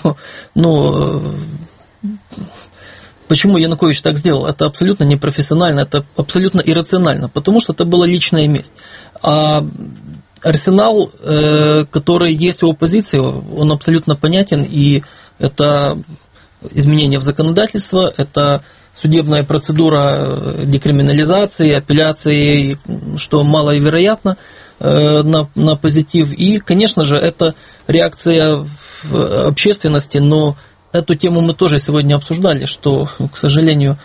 почему Янукович так сделал? Это абсолютно непрофессионально, это абсолютно иррационально, потому что это была личная месть. А арсенал, который есть у оппозиции, он абсолютно понятен, и это изменение в законодательство, это судебная процедура декриминализации, апелляции, что маловероятно на позитив. И, конечно же, это реакция в общественности, но эту тему мы тоже сегодня обсуждали, что, к сожалению,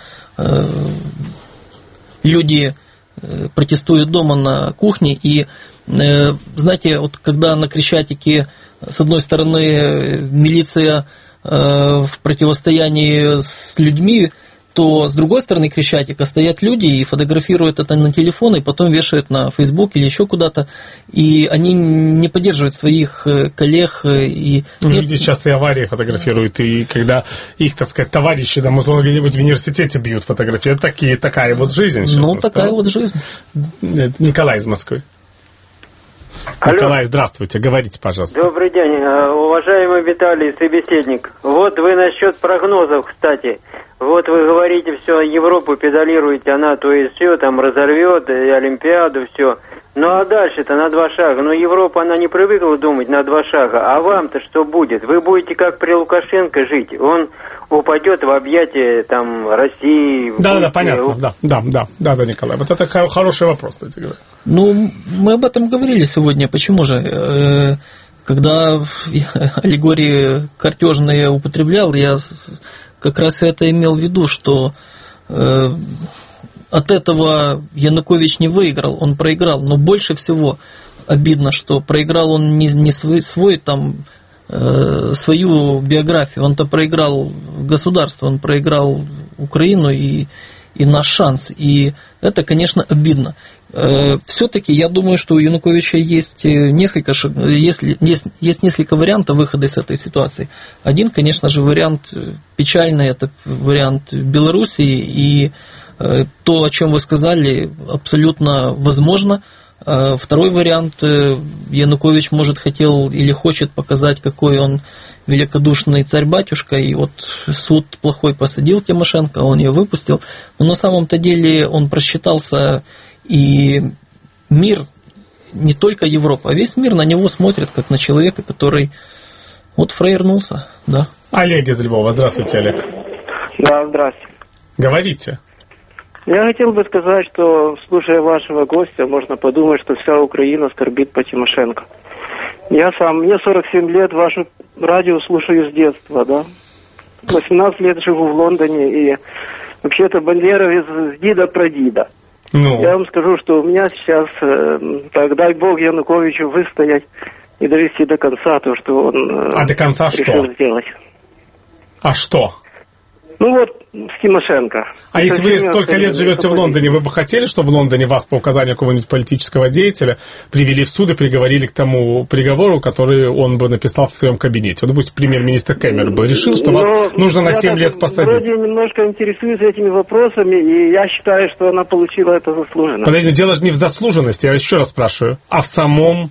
люди протестуют дома на кухне, и, знаете, вот когда на Крещатике, с одной стороны, милиция в противостоянии с людьми, то с другой стороны Крещатика стоят люди и фотографируют это на телефон, и потом вешают на Facebook или еще куда-то, и они не поддерживают своих коллег. И люди сейчас и аварии фотографируют, и когда их, так сказать, товарищи, там, условно, где-нибудь в университете бьют фотографии, это такая вот жизнь сейчас. Ну, такая вот жизнь. Это Николай из Москвы. Алло. Николай, здравствуйте, говорите, пожалуйста. Добрый день, уважаемый Виталий, собеседник. Вот вы насчет прогнозов, кстати. Вот вы говорите, все, Европу педалируете, она то есть все там разорвет, и Олимпиаду, все. Ну а дальше-то на 2 шага. Ну Европа, она не привыкла думать на 2 шага. А вам-то что будет? Вы будете как при Лукашенко жить. Он упадет в объятия там России. Да, понятно. Да, Николай. Вот это хороший вопрос, кстати говоря. Ну, мы об этом говорили сегодня. Почему же? Когда аллегории картежные употреблял, я как раз это имел в виду, что от этого Янукович не выиграл, он проиграл. Но больше всего обидно, что проиграл он не свой там, свою биографию, он-то проиграл государство, он проиграл Украину и наш шанс. И это, конечно, обидно. Все-таки я думаю, что у Януковича есть несколько вариантов выхода из этой ситуации. Один, конечно же, вариант печальный, это вариант Белоруссии, и то, о чем вы сказали, абсолютно возможно. Второй вариант, Янукович, может, хотел или хочет показать, какой он великодушный царь-батюшка, и вот суд плохой посадил Тимошенко, он ее выпустил. Но на самом-то деле он просчитался, и мир, не только Европа, а весь мир на него смотрит, как на человека, который вот фраернулся, да. Олег из Львова. Здравствуйте, Олег. Да, здравствуйте. Говорите. Я хотел бы сказать, что, слушая вашего гостя, можно подумать, что вся Украина скорбит по Тимошенко. Мне 47 лет, ваше радио слушаю с детства, да. 18 лет живу в Лондоне, и вообще-то бандеровец с дида-прадида. Ну. Я вам скажу, что у меня сейчас, так дай бог Януковичу выстоять и довести до конца то, что он до конца решил что? сделать. А что? Ну вот, с Тимошенко. А если вы столько лет живете в Лондоне, вы бы хотели, чтобы в Лондоне вас по указанию какого-нибудь политического деятеля привели в суд и приговорили к тому приговору, который он бы написал в своем кабинете? Вот, допустим, премьер-министр Кэмерон бы решил, что вас нужно на 7 лет посадить. Я вроде немножко интересуюсь этими вопросами, и я считаю, что она получила это заслуженно. Подождите, дело же не в заслуженности, я еще раз спрашиваю, а в самой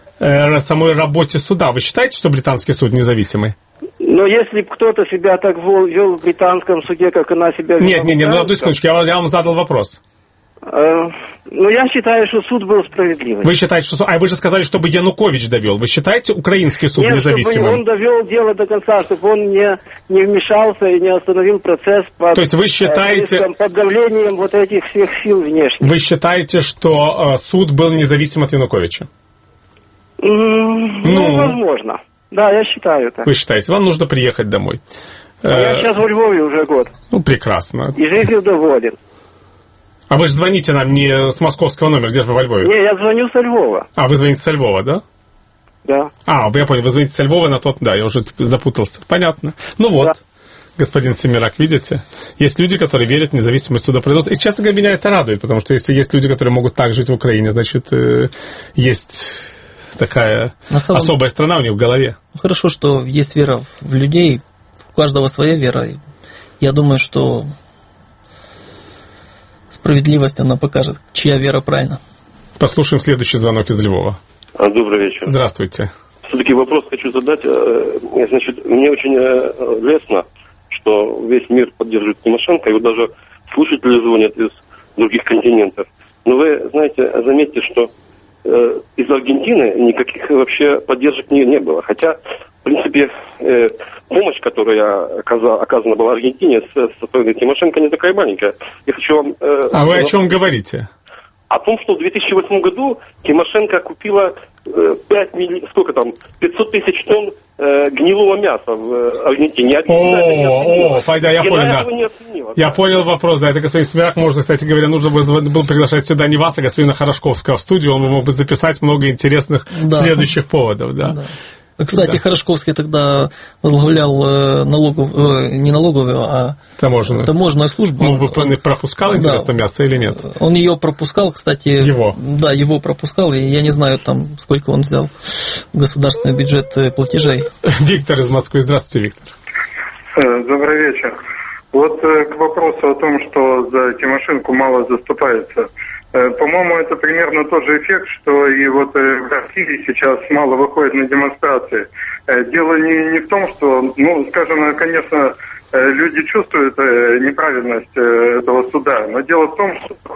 работе суда. Вы считаете, что британский суд независимый? Но если кто-то себя так вел в британском суде, как она себя вела... Нет, одну секундочку, я вам задал вопрос. Ну, я считаю, что суд был справедливый. Вы считаете, что... А вы же сказали, чтобы Янукович довел. Вы считаете украинский суд независимым? Чтобы он довел дело до конца, чтобы он не вмешался и не остановил процесс под, то есть вы считаете... под давлением вот этих всех сил внешних. Вы считаете, что суд был независим от Януковича? Ну, возможно. Да, я считаю так. Вы считаете, вам нужно приехать домой. Я сейчас во Львове уже год. Ну, прекрасно. И жизнью доволен. А вы же звоните нам не с московского номера, где же вы во Львове? Не, я звоню со Львова. А, вы звоните со Львова, да? Да. А, я понял, вы звоните со Львова на тот, да, я уже запутался. Понятно. Ну вот, да. Господин Семерак, видите? Есть люди, которые верят в независимость судопроизводства. И, честно говоря, меня это радует, потому что если есть люди, которые могут так жить в Украине, значит, есть такая особая страна у них в голове. Хорошо, что есть вера в людей, у каждого своя вера. Я думаю, что справедливость, она покажет, чья вера правильна. Послушаем следующий звонок из Львова. Добрый вечер. Здравствуйте. Все-таки вопрос хочу задать. Значит, мне очень лестно, что весь мир поддерживает Тимошенко, и вот даже слушатели звонят из других континентов. Но вы, знаете, заметьте, что из Аргентины никаких вообще поддержек не было. Хотя, в принципе, помощь, которая оказана была Аргентине со стороны Тимошенко, не такая маленькая. Я хочу вам... А вы о чем говорите? О том, что в 2008 году Тимошенко купила 500 тысяч тонн гнилого мяса в Аргентине. Я понял, да. Я понял вопрос, да. Это господин Семерак, можно, кстати говоря, нужно было приглашать сюда не вас, а господина Хорошковского в студию, он мог бы записать много интересных следующих поводов, да. Кстати, да. Хорошковский тогда возглавлял не налоговую, а таможенную службу. Он пропускал, интересно, мясо или нет? Он ее пропускал, кстати. Его? Да, его пропускал, и я не знаю, там, сколько он взял в государственный бюджет платежей. Виктор из Москвы. Здравствуйте, Виктор. Добрый вечер. Вот к вопросу о том, что за Тимошенко мало заступается. По-моему, это примерно тот же эффект, что и вот в России сейчас мало выходит на демонстрации. Дело не в том, что, скажем, конечно, люди чувствуют неправильность этого суда, но дело в том,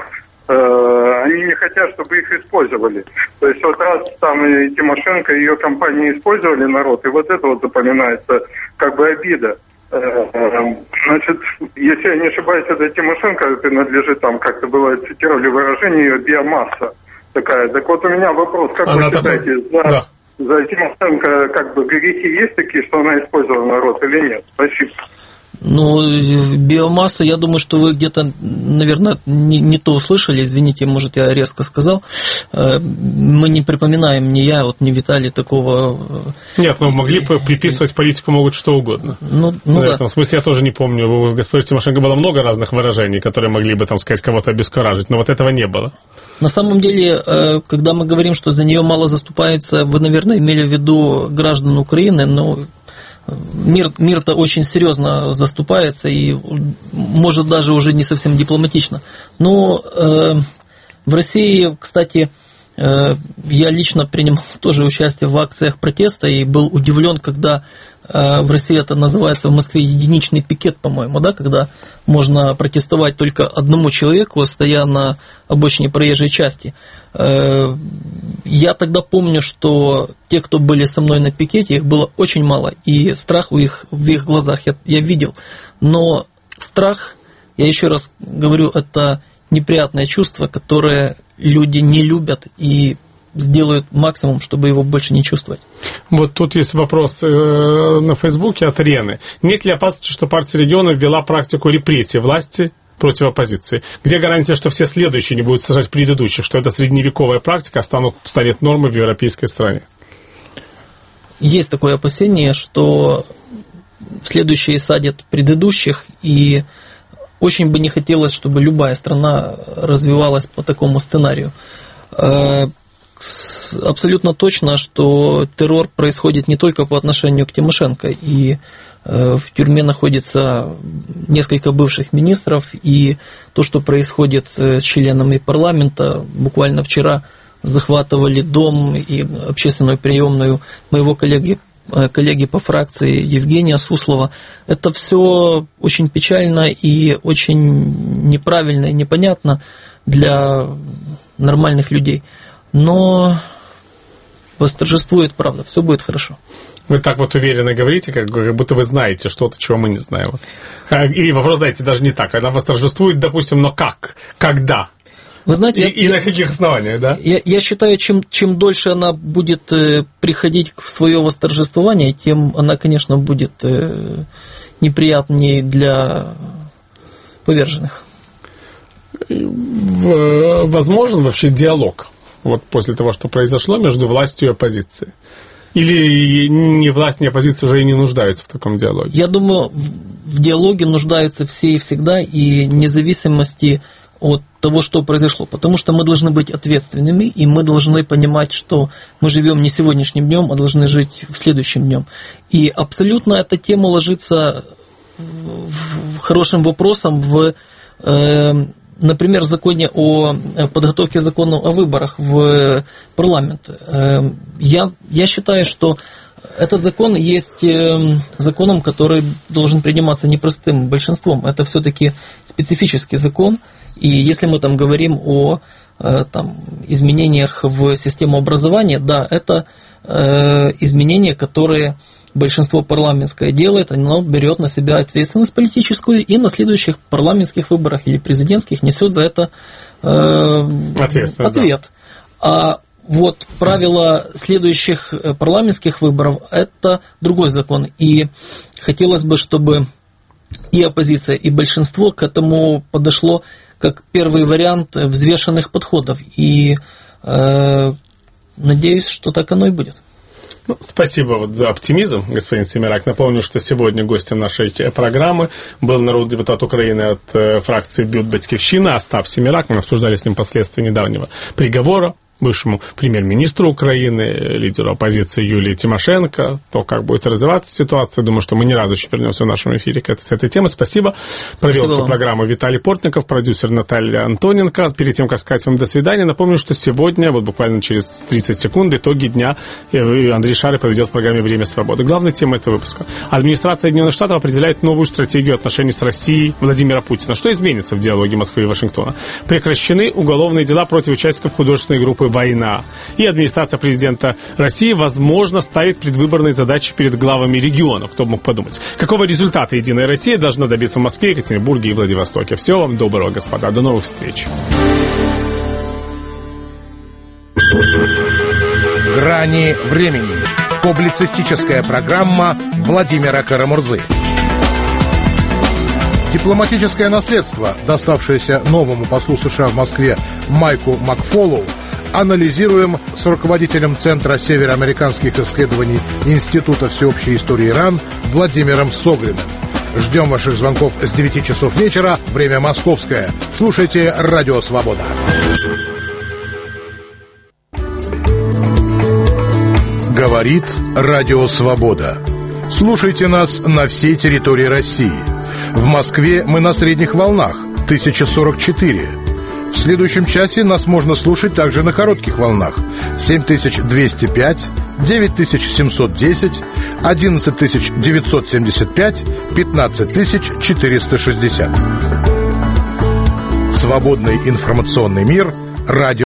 что они не хотят, чтобы их использовали. То есть вот раз там и Тимошенко, и ее компания использовали народ, и вот это вот запоминается как бы обида. Значит, если я не ошибаюсь, это Тимошенко принадлежит, там как-то было, цитировали выражение, ее биомасса такая. Так вот у меня вопрос, как вы считаете, за Тимошенко как бы грехи есть такие, что она использовала народ или нет? Спасибо. Биомасса, я думаю, что вы где-то, наверное, не то услышали, извините, может, я резко сказал. Мы не припоминаем, ни я, ни Виталий такого... Нет, могли приписывать политику могут что угодно. В этом смысле я тоже не помню. У господина Тимошенко было много разных выражений, которые могли бы, кого-то обескуражить, но вот этого не было. На самом деле, когда мы говорим, что за нее мало заступается, вы, наверное, имели в виду граждан Украины, но... Мир-то очень серьезно заступается и, может, даже уже не совсем дипломатично. Но в России, кстати, я лично принимал тоже участие в акциях протеста и был удивлен, когда в России это называется в Москве единичный пикет, по-моему, да, когда можно протестовать только одному человеку, стоя на обочине проезжей части. Я тогда помню, что те, кто были со мной на пикете, их было очень мало, и страх в их глазах я видел. Но страх, я еще раз говорю, это неприятное чувство, которое люди не любят и сделают максимум, чтобы его больше не чувствовать. Вот тут есть вопрос на Фейсбуке от Рены. Нет ли опасности, что партия регионов ввела практику репрессий власти против оппозиции? Где гарантия, что все следующие не будут сажать предыдущих, что эта средневековая практика станет нормой в европейской стране? Есть такое опасение, что следующие садят предыдущих, и очень бы не хотелось, чтобы любая страна развивалась по такому сценарию. Абсолютно точно, что террор происходит не только по отношению к Тимошенко, и в тюрьме находится несколько бывших министров, и то, что происходит с членами парламента, буквально вчера захватывали дом и общественную приемную моего коллеги по фракции Евгения Суслова. Это все очень печально и очень неправильно и непонятно для нормальных людей. Но восторжествует правда, все будет хорошо. Вы так вот уверенно говорите, как будто вы знаете что-то, чего мы не знаем. И вопрос, знаете, даже не так. Она восторжествует, допустим, но как? Когда? Вы знаете, и на каких основаниях, да? Я считаю, чем дольше она будет приходить в свое восторжествование, тем она, конечно, будет неприятней для поверженных. Возможен вообще диалог вот после того, что произошло между властью и оппозицией? Или ни власть, ни оппозиция уже и не нуждаются в таком диалоге? Я думаю, в диалоге нуждаются все и всегда, и вне зависимости от того, что произошло. Потому что мы должны быть ответственными, и мы должны понимать, что мы живем не сегодняшним днем, а должны жить в следующем днем. И абсолютно эта тема ложится хорошим вопросом в, например, законе о подготовке закона о выборах в парламент. Я считаю, что этот закон есть законом, который должен приниматься непростым большинством. Это все-таки специфический закон. И если мы там говорим о изменениях в систему образования, да, это изменения, которые большинство парламентское делает, оно берет на себя ответственность политическую и на следующих парламентских выборах или президентских несет за это ответ. Да. А вот правила следующих парламентских выборов – это другой закон. И хотелось бы, чтобы и оппозиция, и большинство к этому подошло как первый вариант взвешенных подходов. И надеюсь, что так оно и будет. Спасибо за оптимизм, господин Семерак. Напомню, что сегодня гостем нашей программы был народный депутат Украины от фракции «Бют Батьківщина» Остап Семерак. Мы обсуждали с ним последствия недавнего приговора бывшему премьер-министру Украины, лидеру оппозиции Юлии Тимошенко, то, как будет развиваться ситуация. Думаю, что мы не разу еще вернемся в нашем эфире с этой темой. Спасибо. Провел эту программу Виталий Портников, продюсер Наталья Антоненко. Перед тем, как сказать вам до свидания, напомню, что сегодня, вот буквально через 30 секунд, итоги дня Андрей Шарый проведет в программе «Время свободы». Главная тема этого выпуска. Администрация Соединенных Штатов определяет новую стратегию отношений с Россией Владимира Путина. Что изменится в диалоге Москвы и Вашингтона? Прекращены уголовные дела против участников художественной группы «Война». И администрация президента России, возможно, ставит предвыборные задачи перед главами регионов. Кто бы мог подумать. Какого результата «Единая Россия» должна добиться в Москве, Екатеринбурге и Владивостоке? Всего вам доброго, господа. До новых встреч. «Грани времени». Публицистическая программа Владимира Карамурзы. Дипломатическое наследство, доставшееся новому послу США в Москве Майку Макфоллоу, анализируем с руководителем Центра североамериканских исследований Института всеобщей истории ИРАН Владимиром Согриным. Ждем ваших звонков с 9 часов вечера, время московское. Слушайте «Радио Свобода». Говорит «Радио Свобода». Слушайте нас на всей территории России. В Москве мы на средних волнах 1044. В следующем часе нас можно слушать также на коротких волнах 7205, 9710, 11975, 15460. Свободный информационный мир. Радио